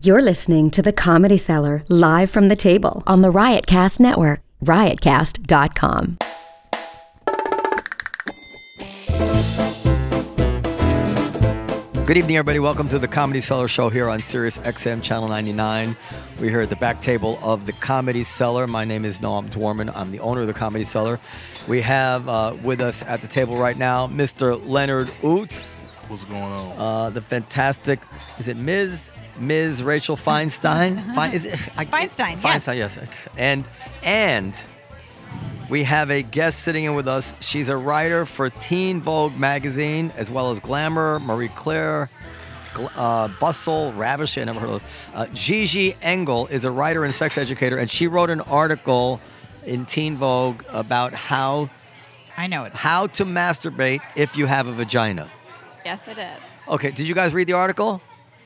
You're listening to The Comedy Cellar live from the table on the Riotcast Network, riotcast.com. Good evening, everybody. Welcome to the Comedy Cellar Show here on Sirius XM Channel 99. We're here at the back table of the Comedy Cellar. My name is Noam Dwarman. I'm the owner of the Comedy Cellar. We have with us at the table right now Mr. Leonard Ouzts. What's going on? The fantastic, is it Ms. Rachel Feinstein? Feinstein, Feinstein, yes. And we have a guest sitting in with us. She's a writer for Teen Vogue magazine, as well as Glamour, Marie Claire, Bustle, Ravish. I never heard of those. Gigi Engel is a writer and sex educator, and she wrote an article in Teen Vogue about how to masturbate if you have a vagina. Yes, I did. Okay, did you guys read the article?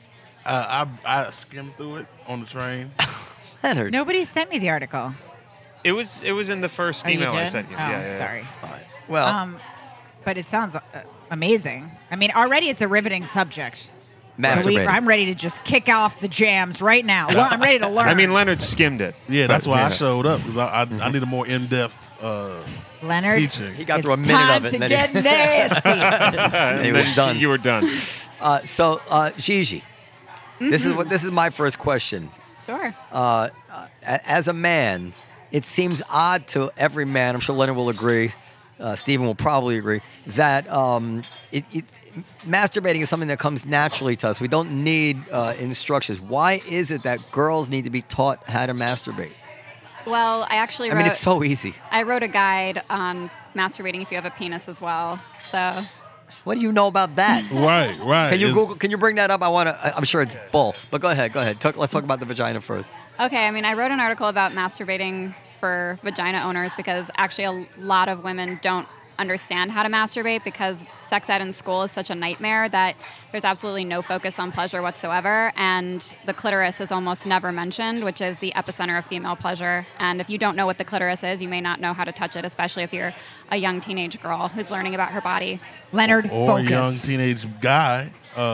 I skimmed through it on the train. Leonard. Nobody sent me the article. It was in the first You email I did? sent you. Oh, Yeah. sorry. All right. Well, But it sounds amazing. I mean, already it's a riveting subject. masturbating. I'm ready to just kick off the jams right now. I'm ready to learn. I mean, Leonard skimmed it. Yeah, that's why Yeah. I showed up, because I need a more in-depth Leonard, teaching. He got it's through a minute time of it. to and get then nasty. he was done. You were done. So, Gigi, this is my first question. Sure. As a man, it seems odd to every man. I'm sure Leonard will agree. Stephen will probably agree that masturbating is something that comes naturally to us. We don't need instructions. Why is it that girls need to be taught how to masturbate? Well, I actually I mean, it's so easy. I wrote a guide on masturbating if you have a penis as well. So What do you know about that? Right. Can you Google? Can you bring that up? I'm sure it's bull, but go ahead. Let's talk about the vagina first. okay, I mean, I wrote an article about masturbating for vagina owners because actually a lot of women don't understand how to masturbate because sex ed in school is such a nightmare that there's absolutely no focus on pleasure whatsoever, and the clitoris is almost never mentioned, which is the epicenter of female pleasure. And if you don't know what the clitoris is, you may not know how to touch it, especially if you're a young teenage girl who's learning about her body. Leonard, or focus. a young teenage guy.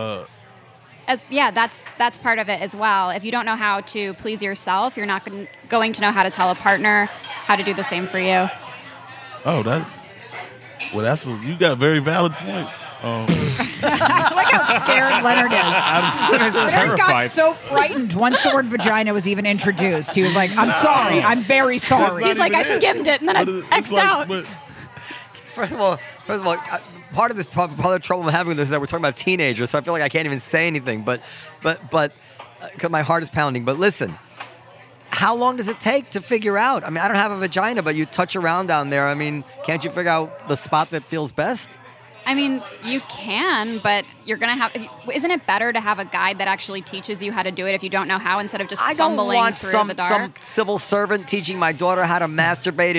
That's part of it as well. If you don't know how to please yourself, you're not going to know how to tell a partner how to do the same for you. You got very valid points. Look how scared Leonard is. Leonard got terrified. so frightened once the word vagina was even introduced. He was like, I'm sorry. I'm very sorry. He's like, I skimmed it and then I It's X'd out. First of all, part of the trouble I'm having with this is that we're talking about teenagers, so I feel like I can't even say anything. But, because my heart is pounding. But listen, how long does it take to figure out? I mean, I don't have a vagina, but you touch around down there. I mean, can't you figure out the spot that feels best? I mean, you can, but you're going to have... Isn't it better to have a guide that actually teaches you how to do it if you don't know how, instead of just I don't fumbling want through some the dark? civil servant teaching my daughter how to masturbate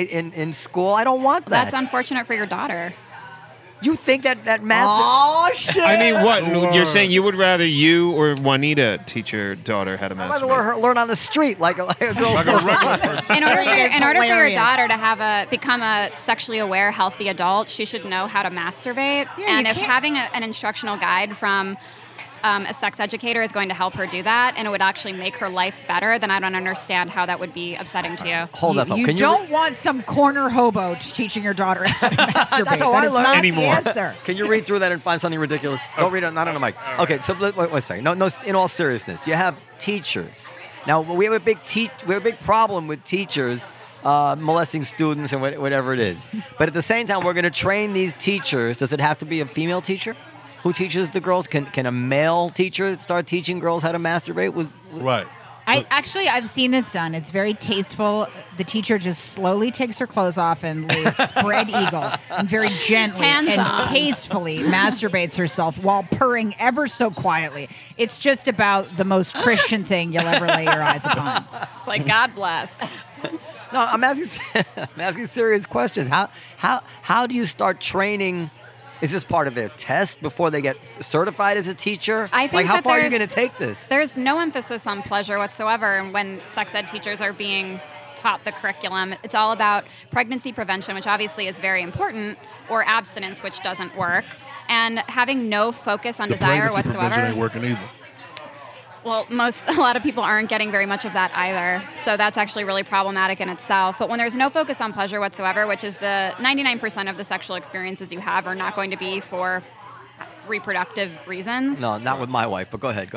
in school. I don't want that. That's unfortunate for your daughter. You think that masturbate? Oh, shit. I mean, what? You're saying you would rather you or Juanita teach your daughter how to I'd rather masturbate? learn on the street like a girl's Like a regular person. In order for your hilarious. daughter to become a sexually aware, healthy adult, she should know how to masturbate. Yeah, and you if can't- having an instructional guide from a sex educator is going to help her do that, and it would actually make her life better, then I don't understand how that would be upsetting to you. Hold that thought. You Can don't want some corner hobo teaching your daughter how to masturbate. That's how I That is learned. not Anymore. the answer. Can you read through that and find something ridiculous? Don't read it, not on the mic. Okay, so wait a second. No, in all seriousness, you have teachers. Now, we have a big problem with teachers molesting students and whatever it is. But at the same time, we're going to train these teachers. Does it have to be a female teacher who teaches the girls? Can a male teacher start teaching girls how to masturbate? Right. I've seen this done. It's very tasteful. The teacher just slowly takes her clothes off and lays spread eagle and very gently and Hands-on. tastefully masturbates herself while purring ever so quietly. It's just about the most Christian thing you'll ever lay your eyes upon. It's like, God bless. No, I'm asking serious questions. How do you start training? Is this part of their test before they get certified as a teacher? I think like, how that far are you there's- going to take this? There's no emphasis on pleasure whatsoever when sex ed teachers are being taught the curriculum. It's all about pregnancy prevention, which obviously is very important, or abstinence, which doesn't work, and having no focus on The desire pregnancy prevention whatsoever. ain't working either. Well, a lot of people aren't getting very much of that either. So that's actually really problematic in itself. But when there's no focus on pleasure whatsoever, which is the 99% of the sexual experiences you have are not going to be for reproductive reasons. No, not with my wife, but go ahead.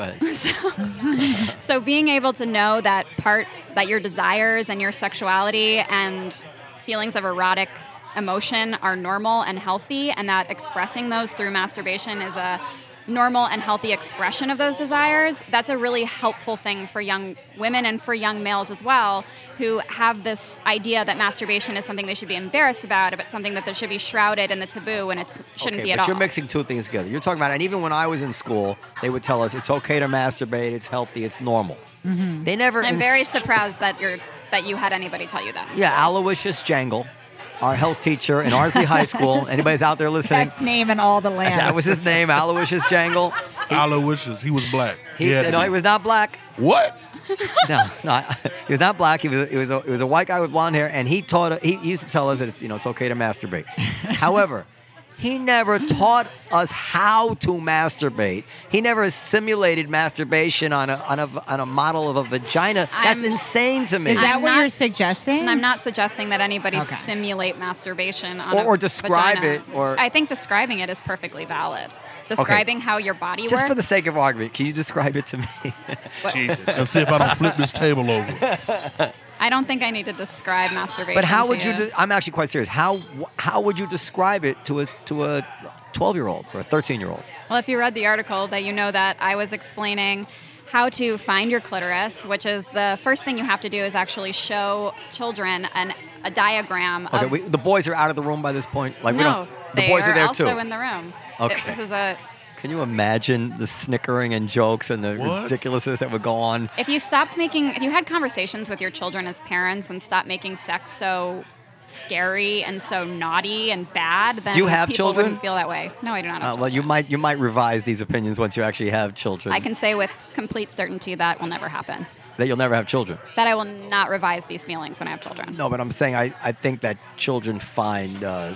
So being able to know that your desires and your sexuality and feelings of erotic emotion are normal and healthy, and that expressing those through masturbation is a normal and healthy expression of those desires, that's a really helpful thing for young women and for young males as well, who have this idea that masturbation is something they should be embarrassed about, but something that should be shrouded in the taboo, and it shouldn't be at all. But you're mixing two things together. You're talking about, and even when I was in school, they would tell us it's okay to masturbate, it's healthy, it's normal. Mm-hmm. They never. I'm very surprised that you had anybody tell you that. Yeah, Aloysius Jangle, our health teacher in Ardsley High School. Anybody's out there listening? Best name in all the land. That was his name, Aloysius Jangle. Aloysius, he was black. He was not black. What? No, he was not black. He was a white guy with blonde hair, and he used to tell us that it's okay to masturbate. However, he never taught us how to masturbate. He never simulated masturbation on a model of a vagina. That's insane to me. Is that what you're suggesting? And I'm not suggesting that anybody simulate masturbation on or describe vagina. it. Or I think describing it is perfectly valid. Describing how your body works. Just for the sake of argument, can you describe it to me? Jesus. Let's see if I don't flip this table over. I don't think I need to describe masturbation. But how to would you? I'm actually quite serious. How would you describe it to a 12-year-old or a 13-year-old? Well, if you read the article, that you know that I was explaining how to find your clitoris, which is the first thing you have to do is actually show children a diagram. Okay, the boys are out of the room by this point. Like no, the boys are there also too. in the room. Okay. This is Can you imagine the snickering and jokes and the ridiculousness that would go on? If you had conversations with your children as parents and stopped making sex so scary and so naughty and bad, then do you have people children? Wouldn't feel that way. No, I do not have Well, children. you might revise these opinions once you actually have children. I can say with complete certainty that will never happen. That you'll never have children. That I will not revise these feelings when I have children. No, but I'm saying I think that children find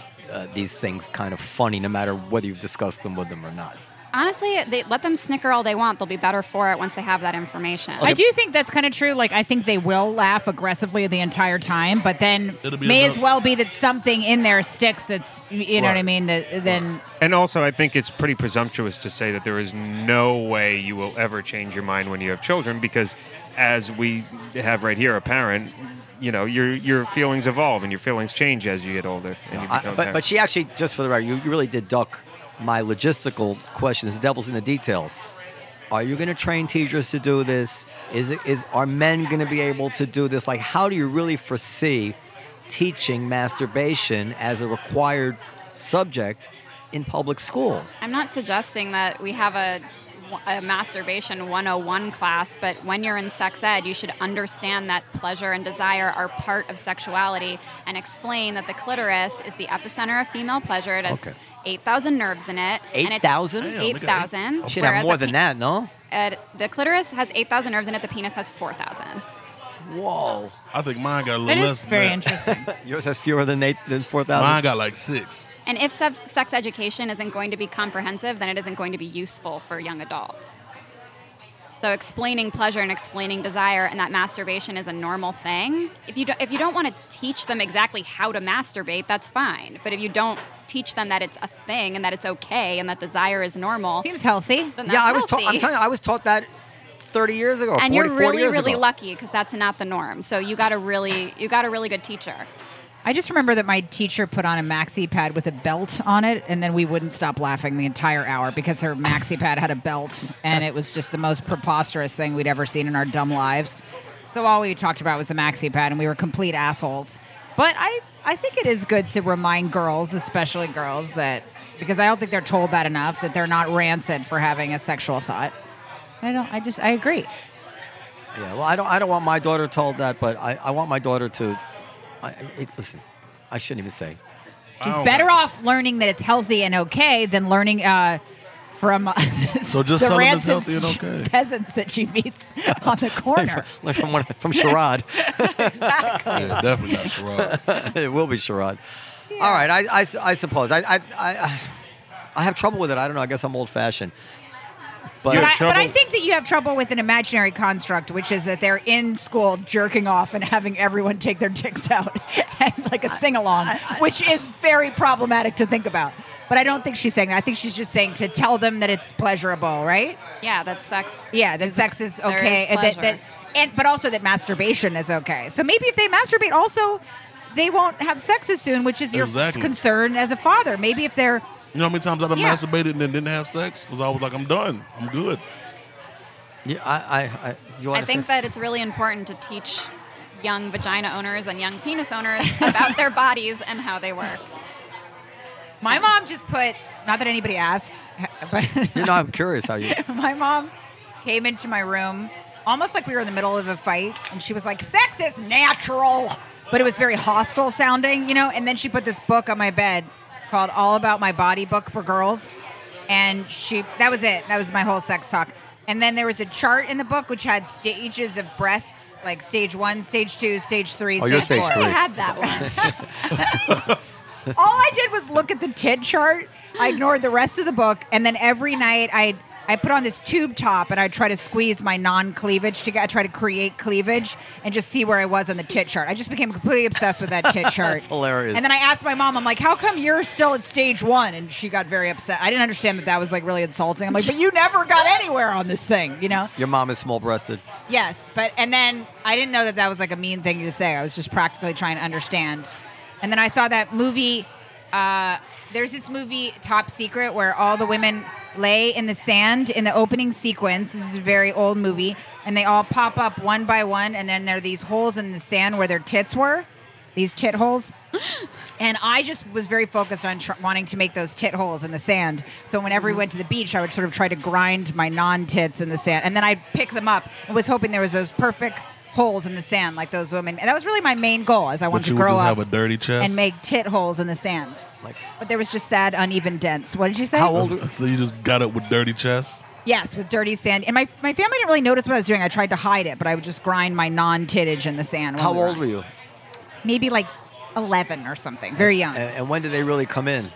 these things kind of funny, no matter whether you've discussed them with them or not. Honestly, let them snicker all they want. They'll be better for it once they have that information. I do think that's kind of true. Like, I think they will laugh aggressively the entire time, but then as well be that something in there sticks that's, you know what I mean? Then. And also, I think it's pretty presumptuous to say that there is no way you will ever change your mind when you have children, because as we have right here, a parent, you know, your feelings evolve and your feelings change as you get older. And you become a parent. But she actually, just for the record, you really did duck my logistical questions. The devil's in the details. Are you going to train teachers to do this? Are men going to be able to do this? Like, how do you really foresee teaching masturbation as a required subject in public schools? I'm not suggesting that we have a masturbation 101 class, but when you're in sex ed, you should understand that pleasure and desire are part of sexuality, and explain that the clitoris is the epicenter of female pleasure. It has 8,000 nerves in it. 8,000? 8,000. Should have more than that, no? The clitoris has 8,000 nerves in it. The penis has 4,000. Whoa. I think mine got a little less than that. Very interesting. Yours has fewer than 4,000? Mine got like 6. And if sex education isn't going to be comprehensive, then it isn't going to be useful for young adults. So explaining pleasure and explaining desire, and that masturbation is a normal thing. If you don't want to teach them exactly how to masturbate, that's fine. But if you don't teach them that it's a thing and that it's okay and that desire is normal, Seems healthy. then that's Yeah, healthy. I'm telling you, I was taught that 30 years ago, and 40 you're really, years really ago. lucky, because that's not the norm. So you got a really good teacher. I just remember that my teacher put on a maxi pad with a belt on it, and then we wouldn't stop laughing the entire hour because her maxi pad had a belt, and it was just the most preposterous thing we'd ever seen in our dumb lives. So all we talked about was the maxi pad, and we were complete assholes. But I think it is good to remind girls, especially girls, that, because I don't think they're told that enough, that they're not rancid for having a sexual thought. I agree. Yeah, well, I don't want my daughter told that, but I want my daughter to. Listen, I shouldn't even say. She's better off learning that it's healthy and okay than learning from So just the tell them it's rancid healthy and okay. peasants that she meets on the corner. from Sherrod. Exactly. Yeah, definitely not Sherrod. It will be Sherrod. All right, I suppose. I have trouble with it. I don't know. I guess I'm old-fashioned. But You But have I trouble- think that you have trouble with an imaginary construct, which is that they're in school jerking off and having everyone take their dicks out and like a sing along, which is very problematic to think about. But I don't think she's saying that. I think she's just saying to tell them that it's pleasurable, right? Yeah, that sex. Yeah, that sex is there okay, is and pleasure. but also that masturbation is okay. So maybe if they masturbate, also they won't have sex as soon, which is your Exactly. concern as a father. Maybe if they're You know how many times I've Yeah. masturbated and then didn't have sex because I was like, I'm done, I'm good. yeah, you want I to think say that it's really important to teach young vagina owners and young penis owners about their bodies and how they work. my mom just put, not that anybody asked, but you know, I'm curious how you. my mom came into my room almost like we were in the middle of a fight, and she was like, sex is natural. But it was very hostile sounding, and then she put this book on my bed called All About My Body Book for Girls. And that was it. That was my whole sex talk. And then there was a chart in the book which had stages of breasts, like stage 1, stage 2, stage 3, Oh, you're stage stage 4. I three. had that one. All I did was look at the tit chart. I ignored the rest of the book, and then every night I put on this tube top and I'd try to squeeze my non-cleavage together. I try to create cleavage and just see where I was on the tit chart. I just became completely obsessed with that tit chart. That's hilarious. And then I asked my mom, I'm like, how come you're still at stage 1? And she got very upset. I didn't understand that was like really insulting. I'm like, but you never got anywhere on this thing, Your mom is small-breasted. Yes, and then I didn't know that was like a mean thing to say. I was just practically trying to understand. And then I saw that movie. There's this movie, Top Secret, where all the women lay in the sand in the opening sequence. This is a very old movie, and they all pop up one by one, and then there are these holes in the sand where their tits were, these tit holes. And I just was very focused on wanting to make those tit holes in the sand. So whenever we went to the beach, I would sort of try to grind my non-tits in the sand, and then I'd pick them up and was hoping there was those perfect holes in the sand like those women. And that was really my main goal, as I wanted But you to would grow just up have a dirty chest. and make tit holes in the sand. Like, But there was just sad, uneven dents. What did you say? how old? So you just got up with dirty chest. Yes, with dirty sand. And my family didn't really notice what I was doing. I tried to hide it, but I would just grind my non-tittage in the sand. How old were you? Maybe like 11 or something. Very young. And when did they really come in?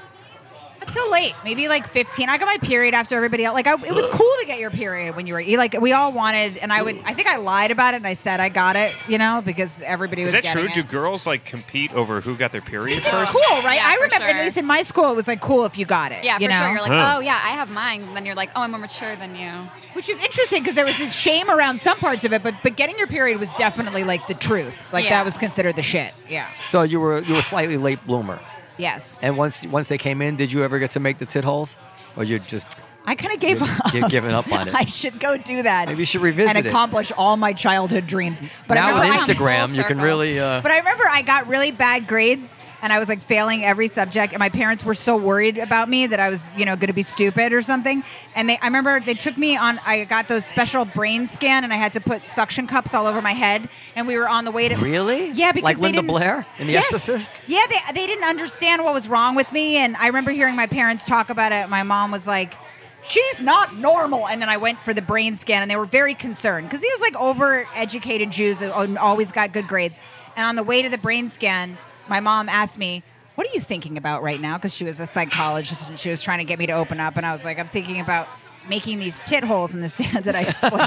Not so late. Maybe like 15. I got my period after everybody else. Like it was cool to get your period when you were like we all wanted, and I think I lied about it and I said I got it, because everybody Is was that true? getting Do it. girls like compete over who got their period It's first? cool, right? Yeah, I for remember, at sure. least in my school, it was like cool if you got it. Yeah, for you know? sure. You're like, Huh. oh, yeah, I have mine. Then you're like, oh, I'm more mature than you. Which is interesting because there was this shame around some parts of it, but getting your period was definitely like the truth. Like Yeah. that was considered the shit. Yeah. So you were slightly late bloomer. Yes. And once they came in, did you ever get to make the tit holes, or you just I kind of gave up. given up on it? I should go do that. Maybe you should revisit and it. accomplish all my childhood dreams. But I Now with remember I- Instagram, full you can circle. really. But I remember I got really bad grades and I was like failing every subject, and my parents were so worried about me that I was, going to be stupid or something. And I remember they took me on. I got those special brain scan, and I had to put suction cups all over my head. And we were on the way to Really? yeah, because like they Linda didn't- Blair in The Yes. Exorcist. Yeah, they didn't understand what was wrong with me, and I remember hearing my parents talk about it. My mom was like, she's not normal. And then I went for the brain scan, and they were very concerned because these like overeducated Jews that always got good grades. And on the way to the brain scan, my mom asked me, what are you thinking about right now? Because she was a psychologist and she was trying to get me to open up. And I was like, I'm thinking about making these tit holes in the sand that I split.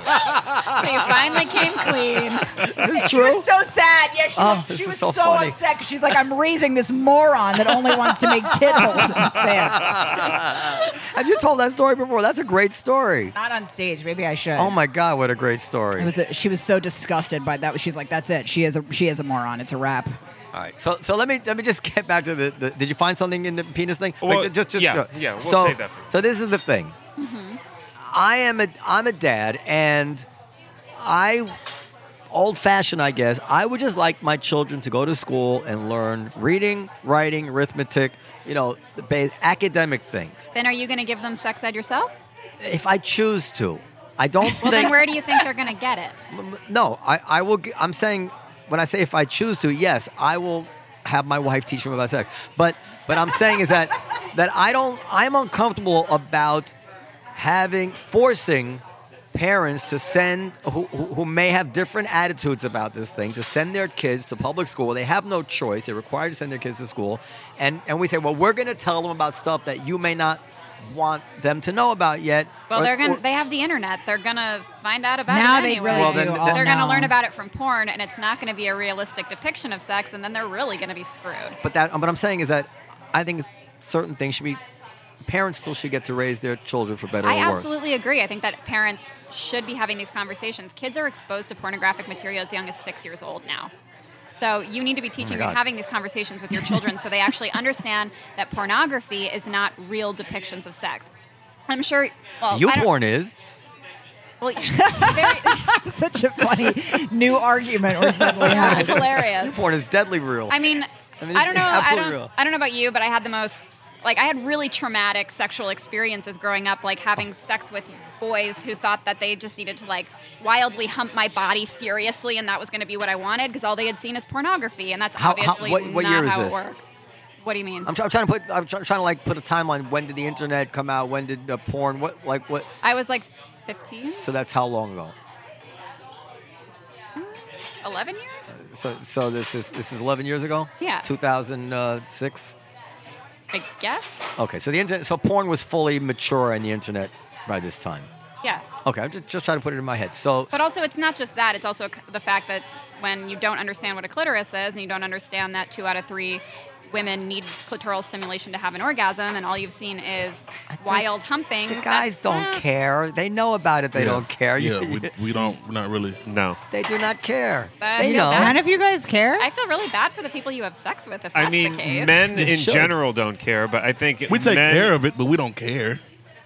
So you finally came clean. Is this She true? was so sad. Yeah, Oh, she this was is so so funny. upset 'cause she's like, I'm raising this moron that only wants to make tit holes in the sand. Have you told that story before? That's a great story. Not on stage. Maybe I should. Oh my God, what a great story! She was so disgusted by that. She's like, that's it. She is a moron. It's a wrap. All right, so let me just get back to the did you find something in the penis thing? Well, Just yeah, we'll save that for you. So this is the thing. I'm a dad, and old-fashioned, I guess. I would just like my children to go to school and learn reading, writing, arithmetic, the academic things. Then are you going to give them sex ed yourself? If I choose to, I don't Well, think. then where do you think they're going to get it? No, I will. I'm saying when I say if I choose to, yes, I will have my wife teach them about sex. But I'm saying is that I'm uncomfortable about forcing parents to send who may have different attitudes about this thing to send their kids to public school. They have no choice. They're required to send their kids to school, and we say, well, we're going to tell them about stuff that you may not want them to know about yet. Well, Or- they have the internet. They're gonna find out about Now it they anyway. really Well, do. then- all then- They're gonna know. learn about it from porn, and it's not gonna be a realistic depiction of sex, and then they're really gonna be screwed. But what I'm saying is that I think certain things should be. Parents still should get to raise their children for better I or worse. absolutely agree. I think that parents should be having these conversations. Kids are exposed to pornographic material as young as 6 years old now. So you need to be teaching God. and having these conversations with your children so they actually understand that pornography is not real depictions of sex. I'm sure. Well, I don't- YouPorn is. Well, very Such a funny new argument we're suddenly having. hilarious. YouPorn is deadly real. I mean, I I don't it's know. absolutely real. I don't know about you, but I had the most I had really traumatic sexual experiences growing up, like having sex with boys who thought that they just needed to like wildly hump my body furiously, and that was going to be what I wanted because all they had seen is pornography, and that's obviously what not year is how this? it works. What do you mean? I'm trying to like put a timeline. When did the internet come out? When did porn? What? I was like 15, So that's how long ago? 11 years. So this is 11 years ago. Yeah. 2006. I guess. Okay, so the internet. So porn was fully mature in the internet by this time. Yes. Okay, I'm just trying to put it in my head. So But also, it's not just that. It's also the fact that when you don't understand what a clitoris is, and you don't understand that 2 out of 3 women need clitoral stimulation to have an orgasm, and all you've seen is wild humping. the guys don't care. They know about it. They don't care. Yeah, we don't. We're not really. No. They do not care. But They you know. know that- None of you guys care? I feel really bad for the people you have sex with if that's I mean, the case. men They in should. general don't care, but I think We take men, care of it, but we don't care.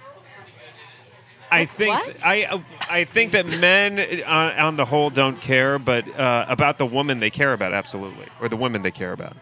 I think What? I think that men on the whole don't care, but about the woman they care about absolutely, or the women they care about.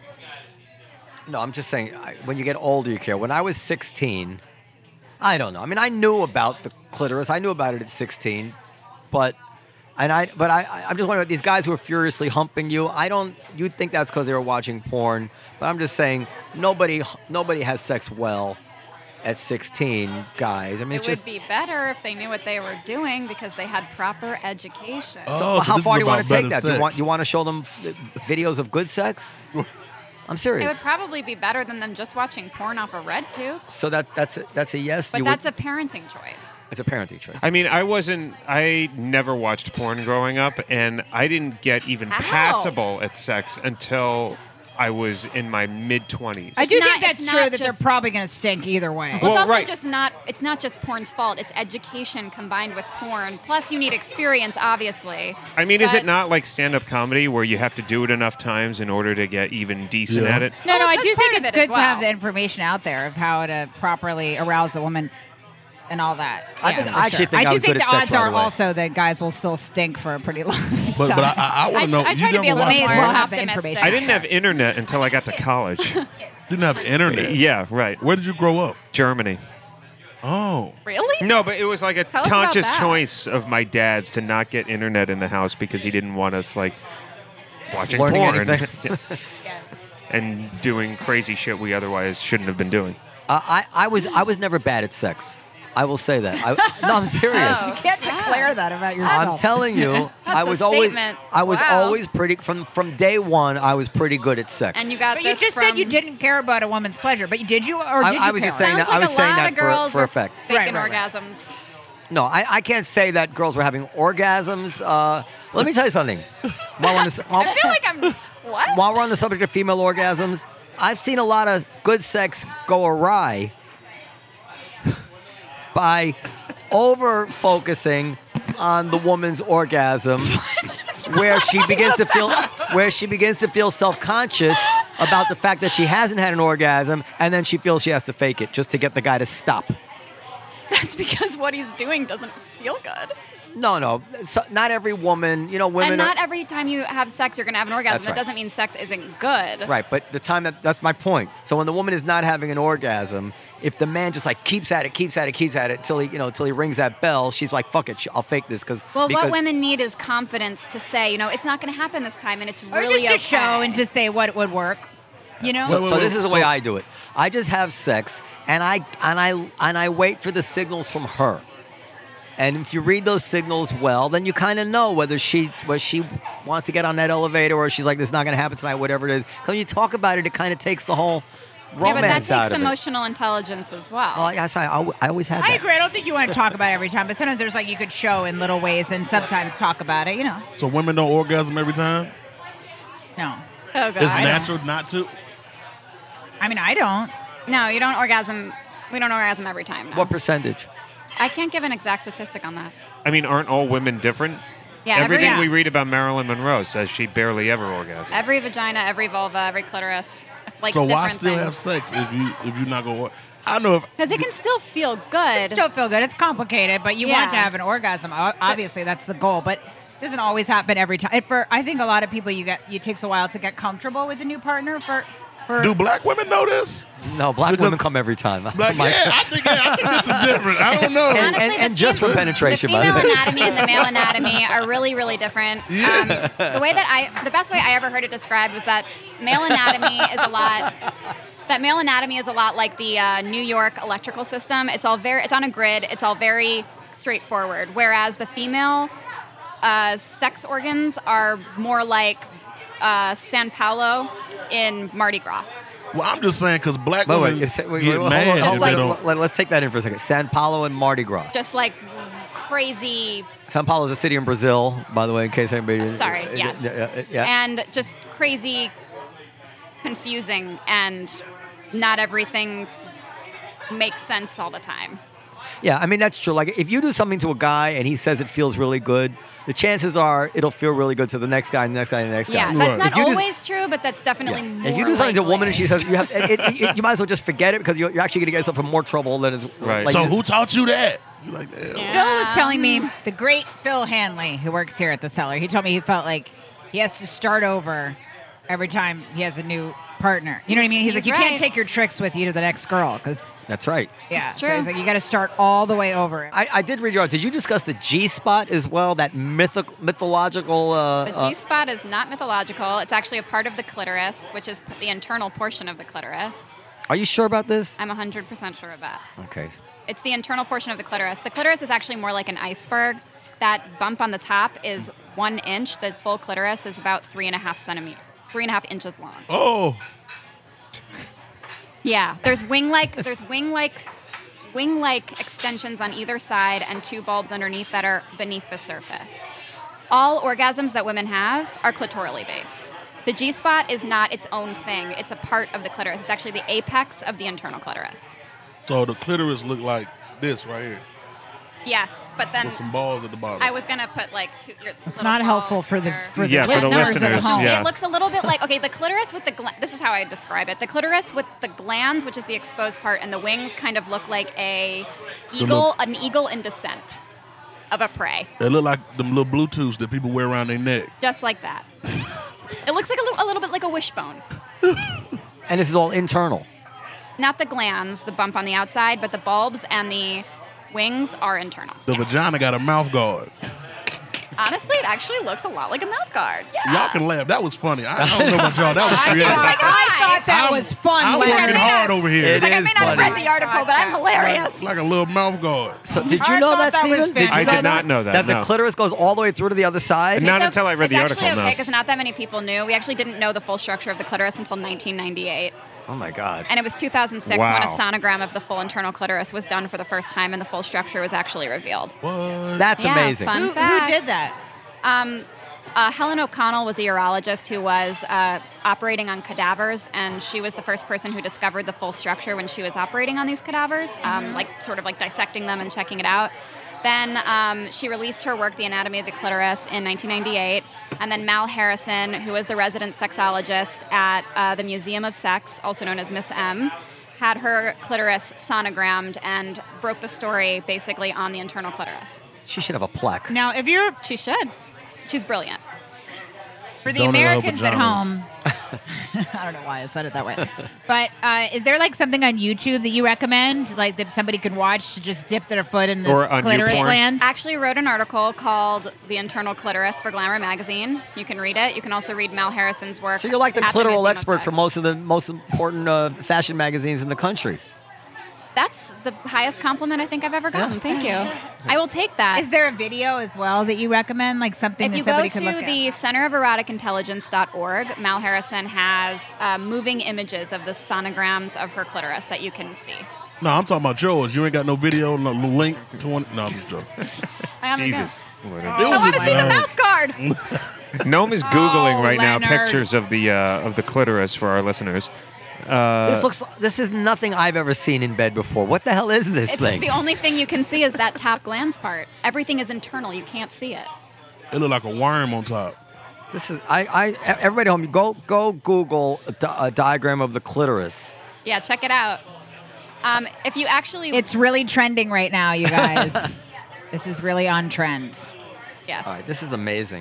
No, I'm just saying, when you get older, you care. When I was 16, I don't know. I mean, I knew about the clitoris. I knew about it at 16, but I'm just wondering about these guys who are furiously humping you. You think that's because they were watching porn, but I'm just saying, nobody has sex well at 16, guys. I mean, it it's would just. be better if they knew what they were doing because they had proper education. Oh, So how this far is do you want to about take that? better sex. You want to show them videos of good sex? I'm It serious. would probably be better than them just watching porn off a RedTube. So that's a yes. But that's a parenting choice. it's a parenting choice. I mean, I never watched porn growing up, and I didn't get even How? passable at sex until I was in my mid-20s. I do not- think that's it's true not that they're just- probably going to stink either way. Well, Well, it's also right. just not. It's not just porn's fault. It's education combined with porn. Plus, you need experience, obviously. I mean, is But- it not like stand-up comedy where you have to do it enough times in order to get even decent Yeah. at it? No, Well, I that's do think part of it's it as good to have well. the information out there of how to properly arouse a woman and all that. I Yeah, think- for I actually sure. think I do was think good the at sex odds right are away. also that guys will still stink for a pretty long But time. I want to know. I You try to be a never little May watched as more well have the optimistic. information. I didn't have internet until I got to college. didn't have internet. Yeah, right. Where did you grow up? Germany. Oh. Really? No, but it was like a Tell us about conscious that. choice of my dad's to not get internet in the house because he didn't want us like watching Learning porn anything. and doing crazy shit we otherwise shouldn't have been doing. I was never bad at sex. I will say that. No, I'm serious. Oh. You can't declare that about yourself. I'm telling you, I a was always statement. I was Wow. always pretty from day one. I was pretty good at sex. And you got But you this just from, said you didn't care about a woman's pleasure. But did you, or did you I was care? just saying Sounds that- like I was a saying lot that of girls for were effect. faking Right. orgasms. No, I can't say that girls were having orgasms. Let me tell you something. While we're on the, I feel like I'm. What? while we're on the subject of female orgasms, I've seen a lot of good sex go awry by over-focusing on the woman's orgasm, where she begins to feel self-conscious about the fact that she hasn't had an orgasm, and then she feels she has to fake it just to get the guy to stop. That's because what he's doing doesn't feel good. No. So, not every woman, women And are... not every time you have sex, you're going to have an orgasm. That's That right. doesn't mean sex isn't good. Right, but the time that's my point. So when the woman is not having an orgasm, if the man just like keeps at it till he rings that bell, she's like, fuck it, I'll fake this because Well, what women need is confidence to say, it's not going to happen this time, and it's Or really just to okay. show and to say what would work. You know? So this is the way I do it. I just have sex and I wait for the signals from her. And if you read those signals well, then you kind of know whether she wants to get on that elevator or she's like, this is not going to happen tonight, whatever it is. Because when you talk about it, it kind of takes the whole Yeah, but that romance out takes of it. emotional intelligence as well. Well, I always had that. I agree. I don't think you want to talk about it every time, but sometimes there's like you could show in little ways and sometimes talk about it. So women don't orgasm every time? No. Oh, God. It's natural not to? I mean, I don't. No, you don't orgasm. We don't orgasm every time. No. What percentage? I can't give an exact statistic on that. I mean, aren't all women different? Yeah, Everything we read about Marilyn Monroe says she barely ever orgasms. every vagina, every vulva, every clitoris, like So why different still have things. sex if you're not going to... I know if... Because it can still feel good. It still feel good. It's complicated, but you want to Yeah. have an orgasm. Obviously, that's the goal, but it doesn't always happen every time. I think a lot of people, it takes a while to get comfortable with a new partner. For Do black women know this? No, black Because- women come every time. Like, Mike. yeah, I think this is different. I don't know. And, Honestly, and the just from female- penetration, The by the female way. anatomy and the male anatomy are really, really different. The way that the best way I ever heard it described was that male anatomy is a lot. That male anatomy is a lot like the New York electrical system. It's on a grid. It's all very straightforward. Whereas the female sex organs are more like San Paulo in Mardi Gras. Well, I'm just saying because black Wait, women wait, get hold mad on, if hold they on. don't. Let's take that in for a second. San Paulo and Mardi Gras. Just like crazy. San Paulo is a city in Brazil, by the way, in case anybody. Sorry, yes. Yeah. And just crazy, confusing, and not everything makes sense all the time. Yeah, I mean, that's true. Like, if you do something to a guy and he says it feels really good, the chances are it'll feel really good to the next guy, and the next guy, and the next Yeah, guy. that's Right. not If you just- always true, but that's definitely more If you do something to a woman and likely. she says you have, you might as well just forget it because you're actually going to get yourself in more trouble than it's. Right. Like, So who taught you that? You like, damn. Yeah. Bill was telling me, the great Phil Hanley, who works here at the Cellar, he told me he felt like he has to start over every time he has a new partner. You know what I mean? He's like, He's you can't right. take your tricks with you to the next girl because, That's right. yeah. It's So true. he's like, you got to start all the way over. I did read you out. Did you discuss the G spot as well? That mythological. The G-spot is not mythological. It's actually a part of the clitoris, which is the internal portion of the clitoris. Are you sure about this? I'm 100% sure of that. Okay. It's the internal portion of the clitoris. The clitoris is actually more like an iceberg. That bump on the top is 1 inch. The full clitoris is about 3.5 inches long. Oh, Yeah, there's wing-like extensions on either side and 2 bulbs underneath that are beneath the surface. All orgasms that women have are clitorally based. The G-spot is not its own thing. It's a part of the clitoris. It's actually the apex of the internal clitoris. so the clitoris look like this right here Yes, but then with some balls at the bottom. I was gonna put like two It's little not helpful balls for the here. for the Yeah, for the listeners at listeners, home. yeah. It looks a little bit like, okay, the clitoris with the this is how I describe it. The clitoris with the glands, which is the exposed part, and the wings kind of look like an eagle in descent of a prey, They look like them little Bluetooths that people wear around their neck. just like that. It looks like a little bit like a wishbone. And this is all internal. Not the glands, the bump on the outside, but the bulbs and the wings are internal. The Yes. vagina got a mouth guard. Honestly, it actually looks a lot like a mouth guard. Yeah. Y'all can laugh. That was funny. I don't know about y'all. That was creative. I thought that I'm- was fun. I'm Larry. working hard over here. It Like, I is may not have funny. read the article, but I'm hilarious. Like a little mouth guard. So did I you know thought that, that was Stephen? Did you fantastic. I did not know that, That the no. clitoris goes all the way through to the other side? Not until I read the it's article, actually no. okay because not that many people knew. We actually didn't know the full structure of the clitoris until 1998. Oh my God. And it was 2006 when Wow. a sonogram of the full internal clitoris was done for the first time and the full structure was actually revealed. What? That's Yeah, amazing. fun. Who facts. did that? Helen O'Connell was a urologist who was operating on cadavers, and she was the first person who discovered the full structure when she was operating on these cadavers, sort of dissecting them and checking it out. Then she released her work, The Anatomy of the Clitoris, in 1998. And then Mal Harrison, who was the resident sexologist at the Museum of Sex, also known as Miss M, had her clitoris sonogrammed and broke the story basically on the internal clitoris. She should have a plaque. Now, if you're She should. She's brilliant. for the Don't know Americans at vagina. home, I don't know why I said it that way. But is there like something on YouTube that you recommend, like that somebody can watch to just dip their foot in this Or on clitoris YouPorn? land? Actually wrote an article called The Internal Clitoris for Glamour magazine. You can read it. You can also read Mal Harrison's work. So you're like the at clitoral Museum of expert Sex. for most of the most important fashion magazines in the country. That's the highest compliment I think I've ever gotten. Thank you. I will take that. Is there a video as well that you recommend, like something If that you go somebody could look to at? the Center of Erotic Intelligence.org, Mal Harrison has moving images of the sonograms of her clitoris that you can see. No, I'm talking about yours. You ain't got no video, no link to one. No, I'm just joking. Jesus. I want to see the mouth guard. Noam is Googling right now Leonard. pictures of the clitoris for our listeners. This is nothing I've ever seen in bed before. What the hell is this It's thing? the only thing you can see is that top glans part. Everything is internal. You can't see it. It look like a worm on top. This is everybody home. Go Google a diagram of the clitoris. Yeah, check it out. If you actually, It's really trending right now, you guys. This is really on trend. yes. All right, this is amazing.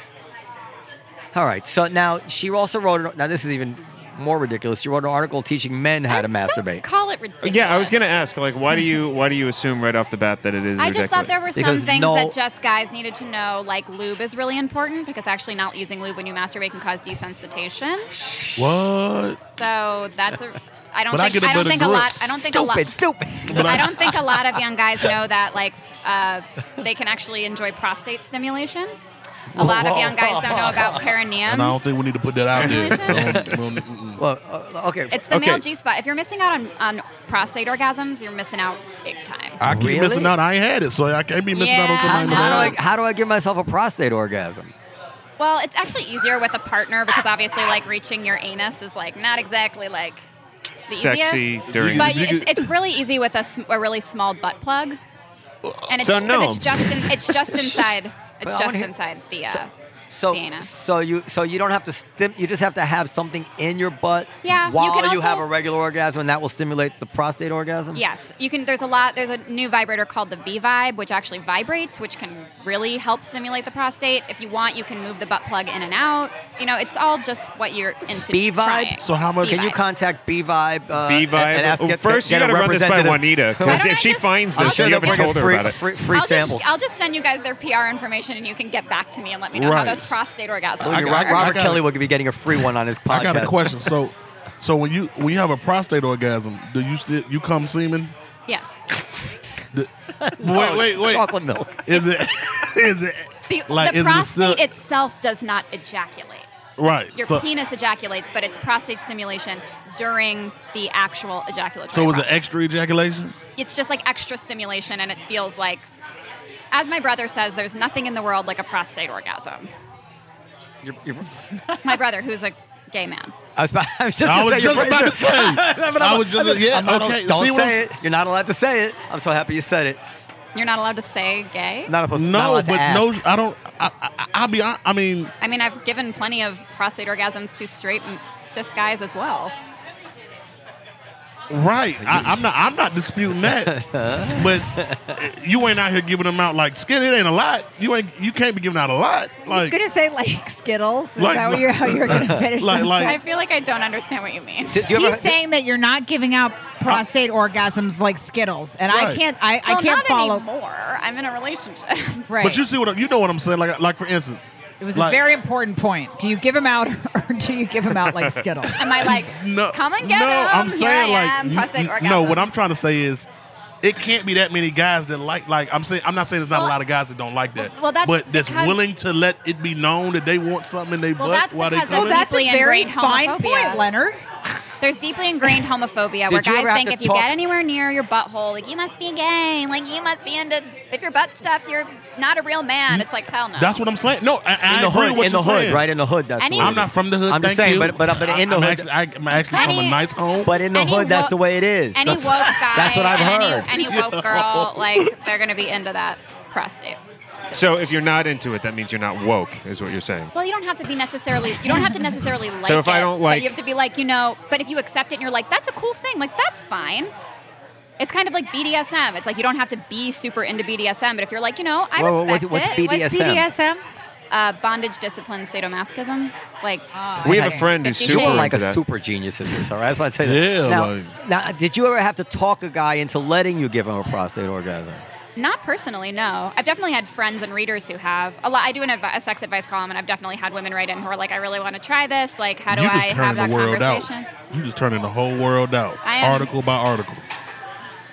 All right, so now she also wrote. Now this is even more ridiculous. She wrote an article teaching men how to masturbate. Call it ridiculous. Yeah, I was going to ask, like, why do you assume right off the bat that it is I ridiculous? just thought there were some Because things no- that just guys needed to know, like lube is really important because actually not using lube when you masturbate can cause desensitization. What? So that's a. I don't But I think. get a I don't better think a grip. lot. I don't think a lot. Stupid. I don't think a lot of young guys know that like they can actually enjoy prostate stimulation. A lot of young guys don't know about perineum. And I don't think we need to put that out there. Well, okay. It's the Okay. male G spot. If you're missing out on prostate orgasms, you're missing out big time. I keep Really? missing out. I ain't had it, so I can't be missing out on Yeah, somebody. no. how do I give myself a prostate orgasm? Well, it's actually easier with a partner because obviously, like reaching your anus is like not exactly like the Sexy easiest. during. But You could- it's really easy with a really small butt plug, and it's So, 'cause no. it's just inside. It's But I just wanna hear- inside the. So The anus. so you don't have to you just have to have something in your butt Yeah, you while can you also- have a regular orgasm, and that will stimulate the prostate orgasm. Yes, you can. There's a new vibrator called the V-Vibe, which actually vibrates, which can really help stimulate the prostate. If you want, you can move the butt plug in and out. You know, it's all just what you're into. B-Vibe? trying. So how much- Can you V-Vibe. contact B-Vibe? B-Vibe. And ask Well, get, first, get you got a to run this by representative. Juanita, Why because don't if I she just- finds I'll this, just you haven't bring told her free, about it. free samples. I'll just send you guys their PR information, and you can get back to me and let me know how Right. those prostate orgasms Believe me, work. Robert got Kelly it. will be getting a free one on his podcast. I got a question. So when you have a prostate orgasm, do you come semen? Yes. Wait. Chocolate milk. Is it? The Like, is it prostate still- itself does not ejaculate. Right. Your So, penis ejaculates, but it's prostate stimulation during the actual ejaculatory so is it process. extra ejaculation? It's just like extra stimulation, and it feels like, as my brother says, there's nothing in the world like a prostate orgasm. My brother, who's a gay man. I was just I going was to say. just you're about to pretty say. sure. I was just yeah. I'm not- Okay. Don't see what say I'm- it. You're not allowed to say it. I'm so happy you said it. You're not allowed to say gay? Not supposed not No, allowed to but ask. no, I don't. I mean, I mean, I've given plenty of prostate orgasms to straight and cis guys as well. right. I'm not disputing that. But you ain't out here giving them out like skin. It ain't a lot. You can't be giving out a lot. I was Like going to say, like, Skittles. Is Like- that how you're going to finish Like- that like- I sentence? feel like I don't understand what you mean. Do you ever, He's saying that you're not giving out prostate orgasms like Skittles. And I Right. can't Well, can't not follow. anymore. I'm in a relationship. Right. But you see you know what I'm saying? Like for instance, It was like- a very important point. Do you give them out or do you give them out like Skittles? Am I like, no, come and get no, him? I'm Here saying I am, prostate no. orgasm. What I'm trying to say is, it can't be that many guys that like. I'm not saying there's not a Well- lot of guys that don't like that. well, that's but that's because- willing to let it be known that they want something in their Well, butt that's while they because come of in. That's a Deeply very ingrained fine homophobia. point, Leonard. There's deeply ingrained homophobia where Did you guys ever have think to if you talk- get anywhere near your butthole, like you must be gay, like you must be into if your butt stuff, you're not a real man. It's like hell no. That's what I'm saying. No, I in the agree hood, with what in the you're hood, saying. right in the hood. That's Any- the way I'm it not is. from the hood. I'm just thank saying, you. but in the I'm hood, I'm actually from a Any- nice home. but in the Any hood, that's woke- the way it is. Any woke guy, That's what I've and heard. Any woke girl, like they're gonna be into that prostate. So if you're not into it, that means you're not woke, is what you're saying. Well, you don't have to be necessarily. You don't have to necessarily like So if it. I don't like- but you have to be like, But if you accept it, and you're like, that's a cool thing. Like that's fine. It's kind of like BDSM. It's like you don't have to be super into BDSM, but if you're like, I Whoa, respect what's it. BDSM? BDSM? Bondage, discipline, sadomasochism. Like, We have a Okay. friend who's 50 super You're Shades. like into a that. super genius at this, all right? That's what I tell you. Yeah, Now, like- now, did you ever have to talk a guy into letting you give him a prostate orgasm? not personally, no. I've definitely had friends and readers who have. I do a sex advice column, and I've definitely had women write in who are like, I really want to try this. Like, how do You I just have turning that the world conversation? out. You just turning the whole world out, I am- article by article.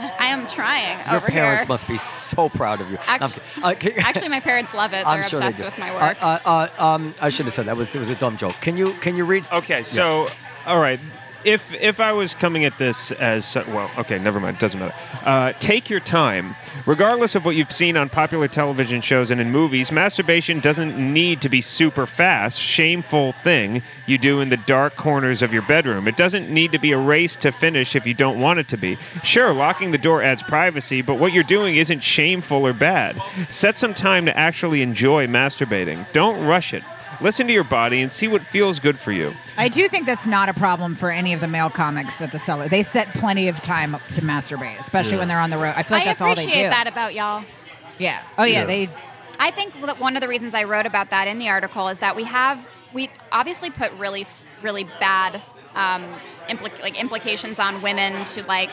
I'm trying Your over parents here. must be so proud of you. Actually, my parents love it. I'm They're sure they obsessed do. with my work. I shouldn't have said that. It was a dumb joke. Can you read? Okay, so all right. If I was coming at this as well, okay, never mind. Doesn't matter. Take your time. Regardless of what you've seen on popular television shows and in movies, masturbation doesn't need to be super fast, shameful thing you do in the dark corners of your bedroom. It doesn't need to be a race to finish if you don't want it to be. Sure, locking the door adds privacy, but what you're doing isn't shameful or bad. Set some time to actually enjoy masturbating. Don't rush it. Listen to your body and see what feels good for you. I do think that's not a problem for any of the male comics at the Cellar. They set plenty of time to masturbate, especially when they're on the road. I feel like that's all they do. I appreciate that about y'all. Yeah. Oh, yeah. Yeah. I think that one of the reasons I wrote about that in the article is that we obviously put really, really bad implications on women to I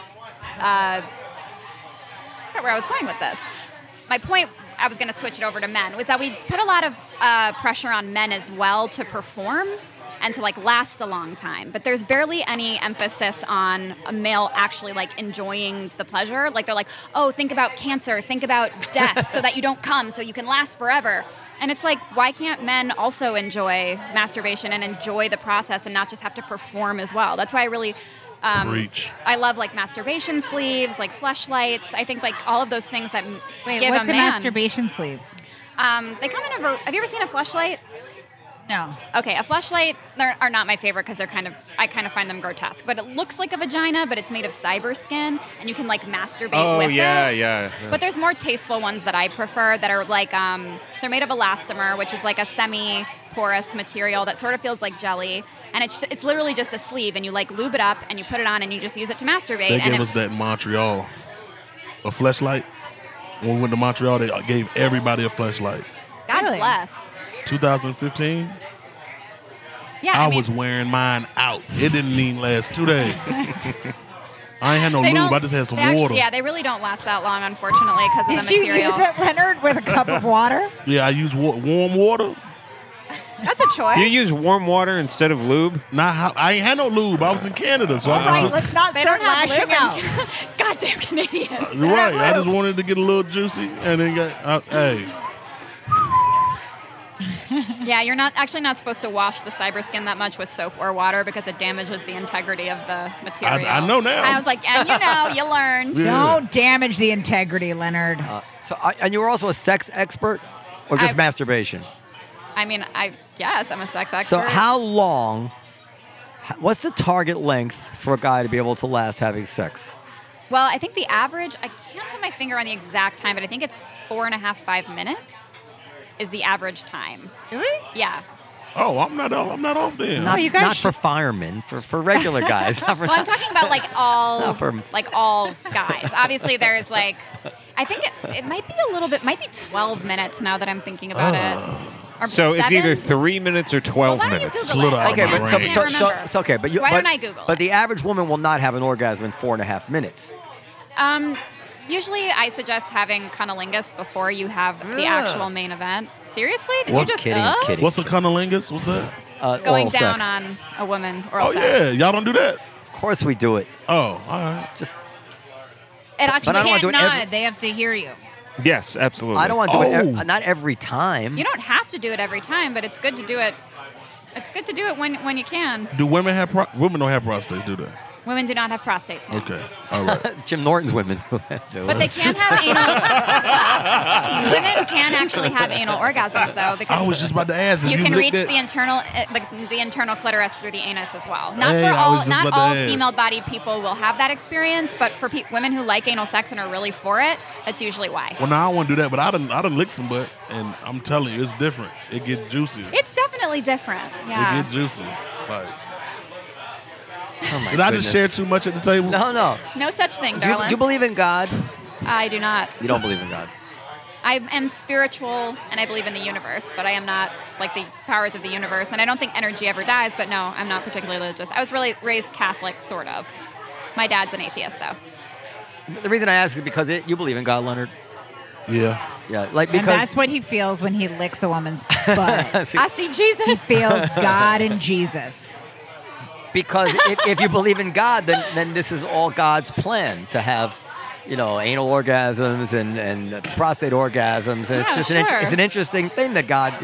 forgot where I was going with this. My point, I was going to switch it over to men, was that we put a lot of pressure on men as well to perform and to last a long time. But there's barely any emphasis on a male actually enjoying the pleasure. They're like, oh, think about cancer, think about death so that you don't come, so you can last forever. And it's why can't men also enjoy masturbation and enjoy the process and not just have to perform as well? That's why I really... Preach. I love masturbation sleeves, Fleshlights. I think all of those things that give what's a a man. masturbation sleeve? They come in a. Have you ever seen a Fleshlight? No. Okay, a Fleshlight are not my favorite because I kind of find them grotesque. But it looks like a vagina, but it's made of cyber skin, and you can masturbate with it. Yeah. But there's more tasteful ones that I prefer that are they're made of elastomer, which is a semi-porous material that sort of feels like jelly. And it's literally just a sleeve, and you lube it up, and you put it on, and you just use it to masturbate. They gave us that in Montreal, a fleshlight. When we went to Montreal, they gave everybody a fleshlight. God Really? bless. 2015. Yeah, I was wearing mine out. It didn't even last 2 days. I ain't had no lube. I just had some water. Yeah, they really don't last that long, unfortunately, because of Did the you material. use it, Leonard, with a cup of water? Yeah, I use warm water. That's a choice. You use warm water instead of lube? I ain't had no lube. I was in Canada, so All I right, just, let's not They start don't have lashing lube out. in- Goddamn Canadians. You're right. I just wanted to get a little juicy, and then hey. Yeah, you're not supposed to wash the cyber skin that much with soap or water because it damages the integrity of the material. I know now. I was and you learned. Yeah. Don't damage the integrity, Leonard. And you were also a sex expert, or just masturbation? I mean, I guess I'm a sex expert. So how long? What's the target length for a guy to be able to last having sex? Well, I think the average, I can't put my finger on the exact time, but I think it's 4.5, 5 minutes is the average time. Really? Yeah. Oh, I'm not off then. Not, you guys not for firemen, for regular guys. Not for, Well, I'm talking about Not for- all guys. Obviously, there's I think it might be a little bit, might be 12 minutes now that I'm thinking about it. Or So it's 7? either 3 minutes or 12 Well, why don't you minutes. Google a little it? out of Okay, my but range. so okay, but Why don't I Google But it? the average woman will not have an orgasm in 4.5 minutes. Usually, I suggest having cunnilingus before you have the Ugh. actual main event. Seriously? Did What? you just Kidding, kidding. What's a cunnilingus? What's that? going Oral down sex. on a woman oral Oh sex? yeah, y'all don't do that. Of course we do it. Oh, all right. It's just It actually But I don't wanna Can't do it every- nod. They have to hear you. Yes, absolutely. I don't want to do it. Oh. Not every time. You don't have to do it every time, but it's good to do it. It's good to do it when you can. Do women have women don't have prostates, do they? Women do not have prostates. No. Okay, all right. Jim Norton's women do But they can have anal. Women can actually have anal orgasms, though, because I was just about to ask. If you can licked reach it. the internal clitoris through the anus as well. Not Hey, for I was all, just not about to all ask. female-bodied people will have that experience, but for women who like anal sex and are really for it, that's usually why. Well, now I want to do that, but I done lick some butt, and I'm telling you, it's different. It gets juicy. It's definitely different. It Yeah. gets juicy. Like, Oh my did I just goodness. share too much at the table? No. No such thing, Do you, darling. do you believe in God? I do not. You don't believe in God. I am spiritual and I believe in the universe, but I am not like the powers of the universe. And I don't think energy ever dies, but no, I'm not particularly religious. I was really raised Catholic, sort of. My dad's an atheist, though. The reason I ask is because you believe in God, Leonard. Yeah. Yeah, like And because that's what he feels when he licks a woman's butt. I see He Jesus. feels God and Jesus. because if you believe in God, then this is all God's plan to have anal orgasms and prostate orgasms, and it's Yeah, just sure. it's an interesting thing that God,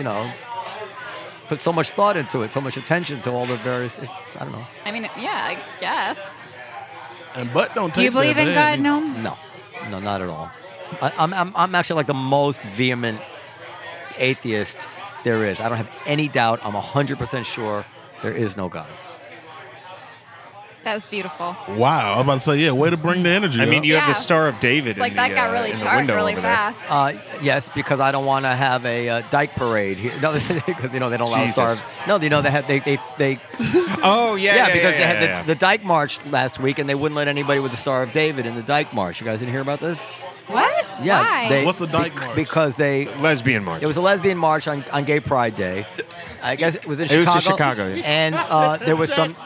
put so much thought into it, so much attention to all the various. I don't know. I mean, yeah, I guess. And butt don't Do you taste believe that in bad. God? No. No, not at all. I'm actually like the most vehement atheist there is. I don't have any doubt. I'm 100% sure there is no God. That was beautiful. Wow, I'm about to say, yeah, way to bring the energy I mean, up. you have the Yeah. Star of David Like in that the, got really in the dark window really over there. fast. Yes, because I don't want to have a dyke parade here. No, because they don't allow Jesus. Star. No, they had they Oh, yeah. because they had yeah. the Dyke March last week, and they wouldn't let anybody with the Star of David in the Dyke March. You guys didn't hear about this? What? Yeah. Why? What's the Dyke March? Because Lesbian March. it was a lesbian march on Gay Pride Day. I guess it was in It was Chicago. in Chicago, yeah. And there was some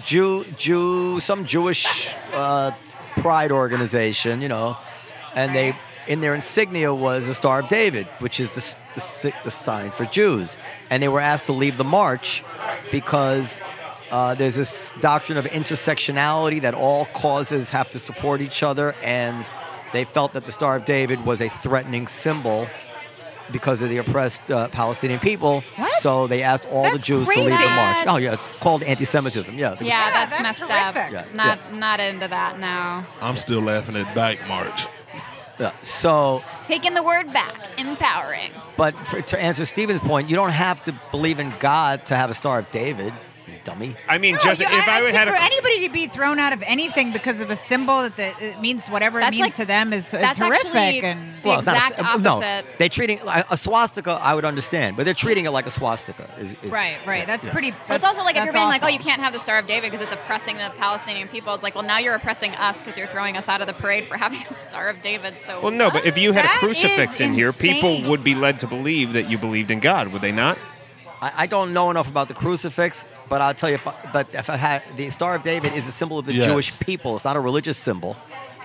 some Jewish pride organization, and they in their insignia was the Star of David, which is the sign for Jews. And they were asked to leave the march because there's this doctrine of intersectionality that all causes have to support each other, and they felt that the Star of David was a threatening symbol because of the oppressed Palestinian people. What? So they asked all That's the Jews to leave the crazy. march. Oh yeah, it's called anti-Semitism. Yeah. Yeah, that's that's messed horrific. up. Yeah. Not into that. No. I'm still laughing at Dyke March. Yeah. So, Taking the word back. Empowering. but to answer Stephen's point, you don't have to believe in God to have a Star of David, you dummy. I mean, No, just you- if I it's had for a. anybody to be thrown out of anything because of a symbol that it means whatever it That's means like- to them is that's horrific. actually- And The it's not exact no, opposite. they're treating a swastika. I would understand, but they're treating it like a swastika. Is right. That's yeah. pretty. But it's also like if that's you're being like, oh, awful. you can't have the Star of David because it's oppressing the Palestinian people. It's like, well, now you're oppressing us because you're throwing us out of the parade for having a Star of David. So Well, no, but if you had That a crucifix is in here, people insane. would be led to believe that you believed in God, would they not? I don't know enough about the crucifix, but I'll tell you. If I had the Star of David is a symbol of the Yes. Jewish people. It's not a religious symbol.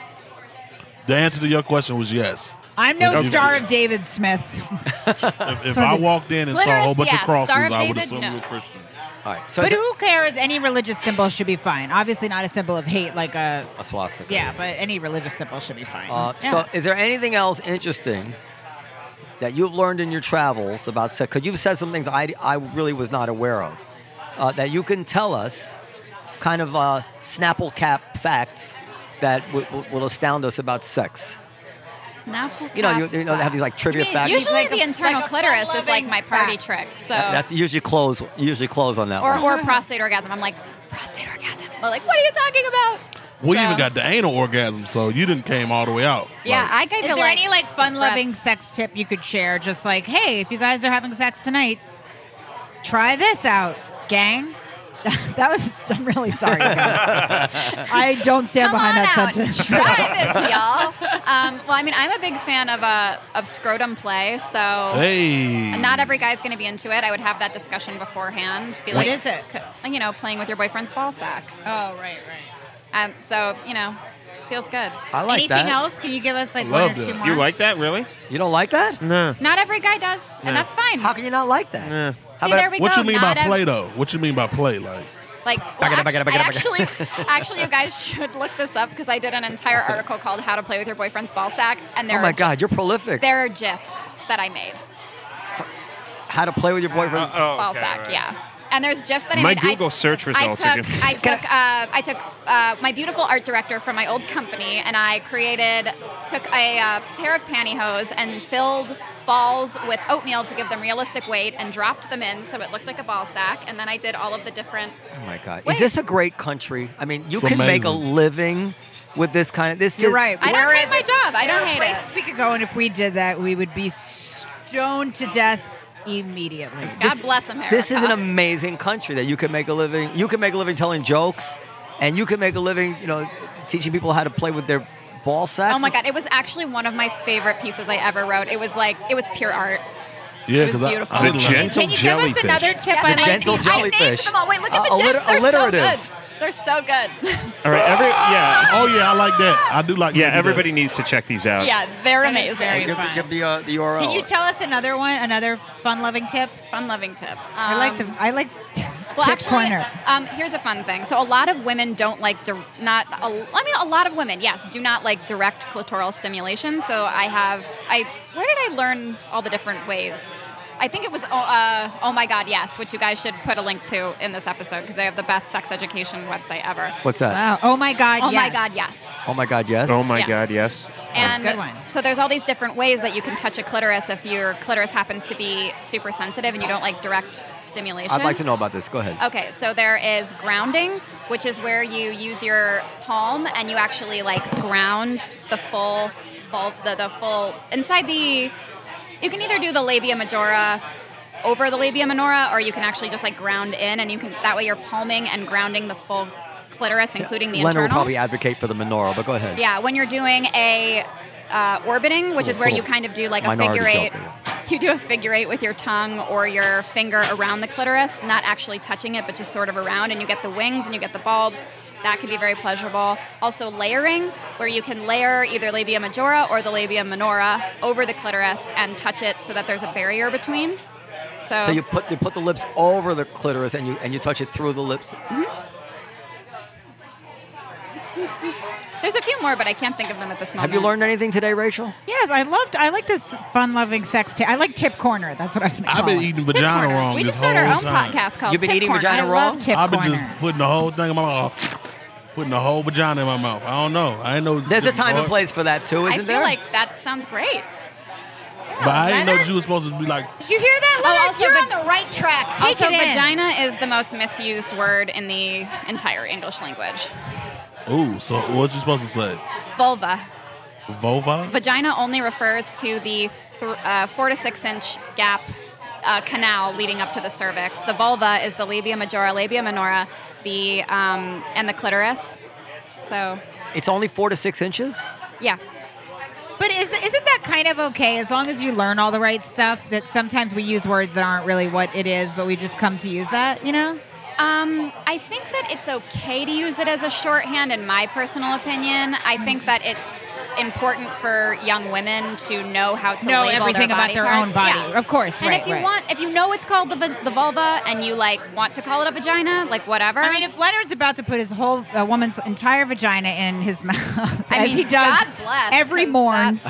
The answer to your question was yes. I'm no Okay. Star of David Smith. If I walked in and saw a whole bunch Clitoris, of crosses, Star of I would David, assume no. you're a Christian. All right. So But is it who cares? Any religious symbol should be fine. Obviously, not a symbol of hate like a. a swastika? Yeah, but any religious symbol should be fine. Yeah. So, is there anything else interesting that you've learned in your travels about sex? Because you've said some things I really was not aware of that you can tell us, kind of Snapple cap facts that will astound us about sex. Snapple You know, cap they have these like trivia mean, facts. Usually like the a- internal like a clitoris is like my party fact. trick. So That's usually close on that one. or prostate orgasm. I'm like, prostate orgasm. They're like, what are you talking about? We So- even got the anal orgasm, so you didn't came all the way out. Yeah, Like, I got Is to there like any like fun-loving breath. sex tip you could share? Just like, hey, if you guys are having sex tonight, try this out, gang. I'm really sorry, you guys. I don't stand Come behind on that out. sentence. Try this, y'all. Well, I mean, I'm a big fan of scrotum play, so Hey. not every guy's going to be into it. I would have that discussion beforehand. Be What like, is it? Playing with your boyfriend's ball sack. Oh, right. And so, feels good. I like Anything that. else? Can you give us like Love one or that. two more? You like that, really? You don't like that? No. Not every guy does, and that's fine. How can you not like that? Yeah. How See, about there we What go. you mean by Not play, though? What you mean by play? Like, Actually, you guys should look this up because I did an entire article called "How to Play with Your Boyfriend's Ball Sack," and there oh my are God, you're prolific. there are gifs that I made. How to play with your boyfriend's Ball sack, yeah. And there's gifs that I My made. Google search results are good. I took my beautiful art director from my old company, and I took a pair of pantyhose and filled balls with oatmeal to give them realistic weight, and dropped them in so it looked like a ball sack. And then I did all of the different. Oh my God! Wait. Is this a great country? I mean, you It's can make a amazing. living with this kind of. This You're is right. I don't Where hate is my it? job. I There don't are hate places it. we could go, and if we did that, we would be stoned to death immediately. God bless America. This is an amazing country that you can make a living. You can make a living telling jokes, and you can make a living, teaching people how to play with their ball sacks. Oh my God! It was actually one of my favorite pieces I ever wrote. It was pure art. yeah, It was because beautiful. I didn't The like gentle Can you give us jellyfish. another tip? Yeah, I the like gentle these. jellyfish. I named them all. Wait, look at the gifs. They're alliterative. so good. They're so good. All right, Oh yeah, I like that. I do like. yeah, that. everybody needs to check these out. Yeah, they're That is amazing. very Give, fun. give the URL. Can you tell us another fun-loving tip? Fun-loving tip. I like Well, Tip actually, corner. here's a fun thing. So a lot of women don't like a lot of women, yes, do not like direct clitoral stimulation. So where did I learn all the different ways? I think it was Oh My God Yes, which you guys should put a link to in this episode because they have the best sex education website ever. What's that? Wow. Oh my God. Oh yes. My God Yes. Oh my God, yes. Oh my Yes. God, yes. And a good one. so there's all these different ways that you can touch a clitoris if your clitoris happens to be super sensitive and you don't like direct stimulation. I'd like to know about this. Go ahead. Okay, so there is grounding, which is where you use your palm and you actually like ground the full inside the. You can either do the labia majora over the labia minora, or you can actually just like ground in, and you can that way you're palming and grounding the full clitoris, including the Leonard internal. will probably advocate for the menorah, but go ahead. Yeah, when you're doing a orbiting, which is where you kind of do like a Minority figure eight. joker. You do a figure eight with your tongue or your finger around the clitoris, not actually touching it, but just sort of around, and you get the wings and you get the bulbs. That can be very pleasurable. Also layering, where you can layer either labia majora or the labia minora over the clitoris and touch it so that there's a barrier between. So you put the lips over the clitoris and you touch it through the lips. There's a few more, but I can't think of them at this moment. Have you learned anything today, Rachel? Yes, I like this fun-loving sex tip. I like tip corner. That's what I've been I've been eating vagina Corner. wrong We this should start whole our own time. podcast called You've been Tip eating Corner. vagina I raw? love tip I've been corner. just putting the whole thing in my mouth. Putting the whole vagina in my mouth. I don't know. I ain't know. There's a time and place for that too, I isn't feel there? like that sounds great. But I didn't know Leonard? you were supposed to be like. Did you hear that, Leonard? also, You're but- on the right track. Take Also, it in. vagina is the most misused word in the entire English language. Ooh, so what you supposed to say? Vulva. Vulva? Vagina only refers to the 4 to 6 inch gap canal leading up to the cervix. The vulva is the labia majora, labia minora, and the clitoris. So, It's only 4 to 6 inches? yeah. But isn't that kind of okay as long as you learn all the right stuff? That sometimes we use words that aren't really what it is, but we just come to use that, you know? I think that it's okay to use it as a shorthand, in my personal opinion. I think that it's important for young women to know how to Know label everything their about body their parts. own body. Yeah. Of course, And right, if you right. if you know it's called the vulva, and you like want to call it a vagina, like whatever. I mean, if Leonard's about to put his whole woman's entire vagina in his mouth, I as mean, he does God bless, every 'cause morn,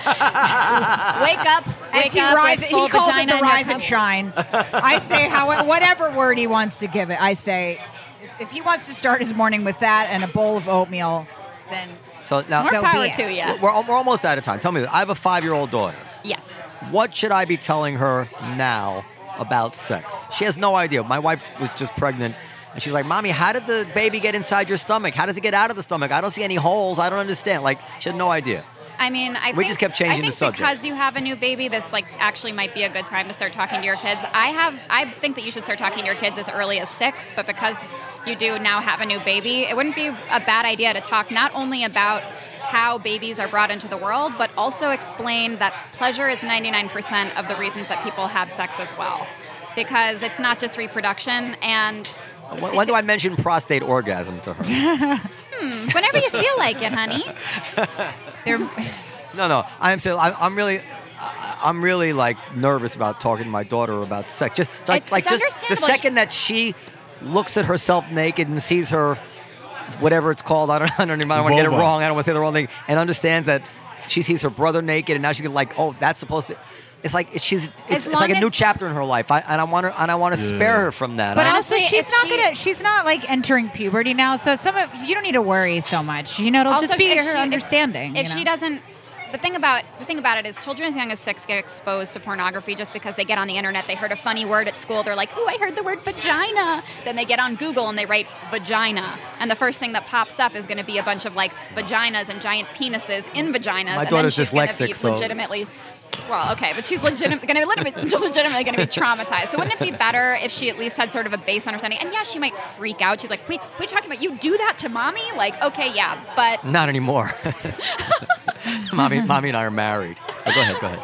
wake up as he with rises, full he calls it vagina the in your rise and cup. shine. I say whatever word he wants to give it. I say if he wants to start his morning with that and a bowl of oatmeal, then So now More So power be it. to you. we're almost out of time. Tell me this. I have a 5-year-old daughter. Yes. What should I be telling her now about sex? She has no idea. My wife was just pregnant, and she's like, "Mommy, how did the baby get inside your stomach? How does it get out of the stomach? I don't see any holes. I don't understand." Like, she had no idea. I mean, I We think, just kept changing the I think subject. because you have a new baby, this like actually might be a good time to start talking to your kids. I think that you should start talking to your kids as early as 6, but because you do now have a new baby, it wouldn't be a bad idea to talk not only about how babies are brought into the world, but also explain that pleasure is 99% of the reasons that people have sex as well. Because it's not just reproduction, and When do I mention prostate orgasm to her? whenever you feel like it, honey. they're No. I'm really like nervous about talking to my daughter about sex. Just It's just the understandable. second that she looks at herself naked and sees her, whatever it's called, I don't even want to get it Vulva. wrong. I don't want to say the wrong thing, and understands that she sees her brother naked, and now she's like, oh, that's supposed to. It's like it's long like a new as- chapter in her life, I want to spare her from that. But I- also, Honestly, she's not like entering puberty now, so you don't need to worry so much. You know, it'll Also, just be if her she- understanding. If you know? she doesn't, the thing about it is, children as young as 6 get exposed to pornography just because they get on the internet. They heard a funny word at school. They're like, "Ooh, I heard the word vagina." Then they get on Google and they write vagina, and the first thing that pops up is going to be a bunch of like vaginas and giant penises in vaginas. My and daughter's then she's gonna dyslexic, be so- legitimately. Well, okay, but she's legitimately going to be traumatized. So wouldn't it be better if she at least had sort of a base understanding? And yeah, she might freak out. She's like, "Wait, what are you talking about? You do that to mommy?" Like, okay, yeah, but Not anymore. Mommy and I are married. But go ahead.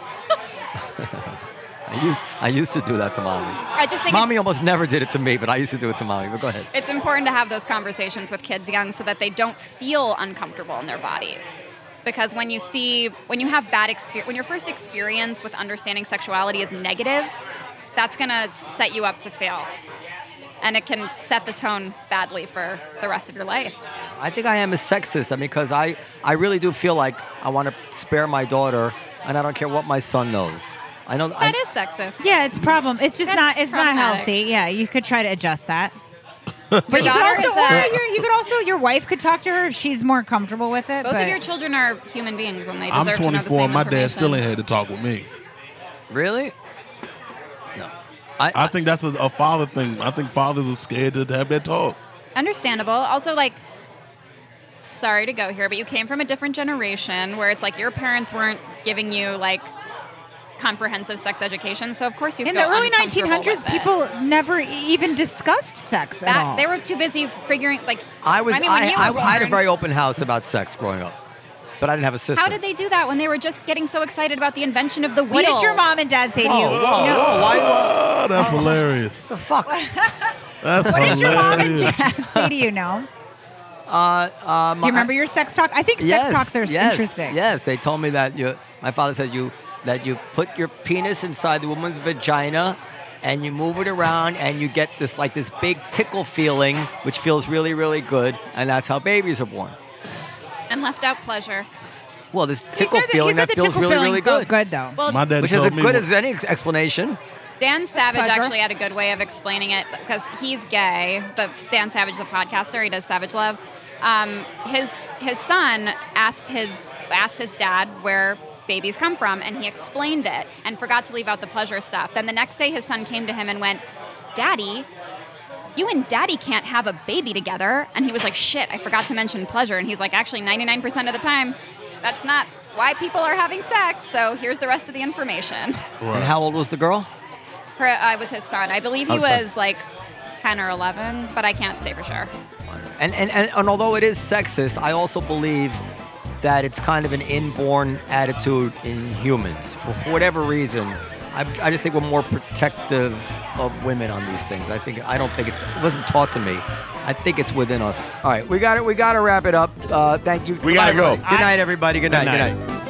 I used to do that to mommy. I just think Mommy almost never did it to me, but I used to do it to mommy. But go ahead. it's important to have those conversations with kids young so that they don't feel uncomfortable in their bodies. Because when you have when your first experience with understanding sexuality is negative, that's gonna set you up to fail. and it can set the tone badly for the rest of your life. I think I am a sexist because I really do feel like I want to spare my daughter, and I don't care what my son knows. I know That is sexist. Yeah, it's problem. It's just That's not. It's not problematic. healthy. Yeah, you could try to adjust that. Your You daughter could is also, you could also, your wife could talk to her if she's more comfortable with it. both but of your children are human beings, and they I'm deserve to know the 24. same My dad still ain't information. had to talk with me. Really? No. I think that's a father thing. I think fathers are scared to have that talk. Understandable. Also, like, sorry to go here, but you came from a different generation where it's like your parents weren't giving you like comprehensive sex education, so of course you in feel the early uncomfortable 1900s, with it. people never even discussed sex at all. They were too busy figuring like. I mean, when you were I had a born- very open house about sex growing up, but I didn't have a sister. How did they do that when they were just getting so excited about the invention of the wheel? What did your mom and dad say to you? Whoa, You know, whoa, why? Oh, that's hilarious. The fuck? That's what did your mom and hilarious. dad say to you? No. Do you remember your sex talk? I think sex talks are interesting. Yes, they told me that my father said that you put your penis inside the woman's vagina and you move it around and you get this big tickle feeling, which feels really, really good, and that's how babies are born. And left out pleasure. Well, this He tickle said feeling the that feels tickle really, feeling really felt good. good though. Well, My dad Which is told as me good when- as any explanation. Dan Savage Pleasure. actually had a good way of explaining it because he's gay. Dan Savage, the podcaster, he does Savage Love. His son asked his dad where babies come from, and he explained it and forgot to leave out the pleasure stuff. Then the next day, his son came to him and went, "Daddy, you and Daddy can't have a baby together." And he was like, "Shit, I forgot to mention pleasure." And he's like, "Actually, 99% of the time, that's not why people are having sex. So here's the rest of the information." And how old was the girl? I was his son. I believe he Oh, son. was like 10 or 11, but I can't say for sure. And although it is sexist, I also believe that it's kind of an inborn attitude in humans. For whatever reason, I just think we're more protective of women on these things. I don't think it wasn't taught to me. I think it's within us. All right, we got to wrap it up. Thank you. We gotta go. Good night, everybody. Good night. Good Good night. night.